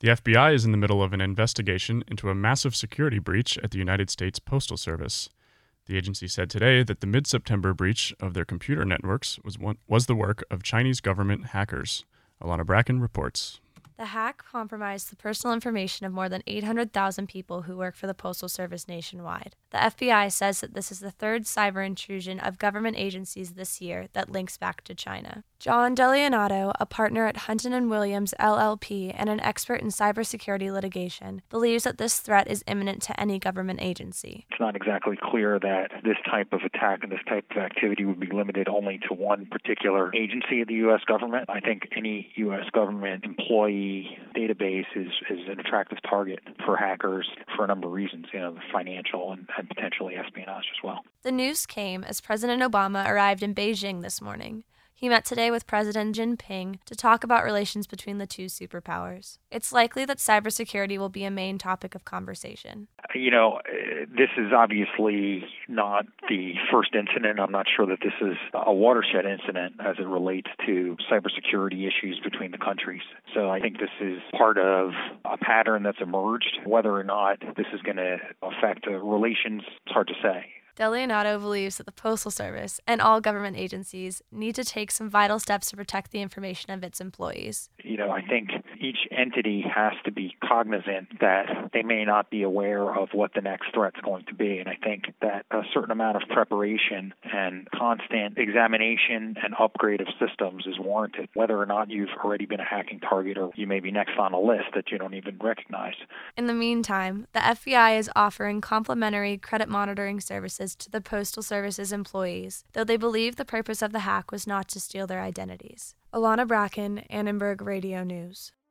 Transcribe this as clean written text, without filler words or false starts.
The FBI is in the middle of an investigation into a massive security breach at the United States Postal Service. The agency said today that the mid-September breach of their computer networks was the work of Chinese government hackers. Alana Bracken reports. The hack compromised the personal information of more than 800,000 people who work for the Postal Service nationwide. The FBI says that this is the third cyber intrusion of government agencies this year that links back to China. John DeLeonardo, a partner at Hunton & Williams LLP and an expert in cybersecurity litigation, believes that this threat is imminent to any government agency. It's not exactly clear that this type of attack and this type of activity would be limited only to one particular agency of the U.S. government. I think any U.S. government employee database is an attractive target for hackers for a number of reasons, financial and potentially espionage as well. The news came as President Obama arrived in Beijing this morning. He met today with President Jinping to talk about relations between the two superpowers. It's likely that cybersecurity will be a main topic of conversation. This is obviously not the first incident. I'm not sure that this is a watershed incident as it relates to cybersecurity issues between the countries. So I think this is part of a pattern that's emerged. Whether or not this is going to affect relations, it's hard to say. DeLeonardo believes that the Postal Service and all government agencies need to take some vital steps to protect the information of its employees. I think each entity has to be cognizant that they may not be aware of what the next threat's going to be. And I think that a certain amount of preparation and constant examination and upgrade of systems is warranted, whether or not you've already been a hacking target or you may be next on a list that you don't even recognize. In the meantime, the FBI is offering complimentary credit monitoring services to the Postal Service's employees, though they believe the purpose of the hack was not to steal their identities. Alana Bracken, Annenberg Radio News.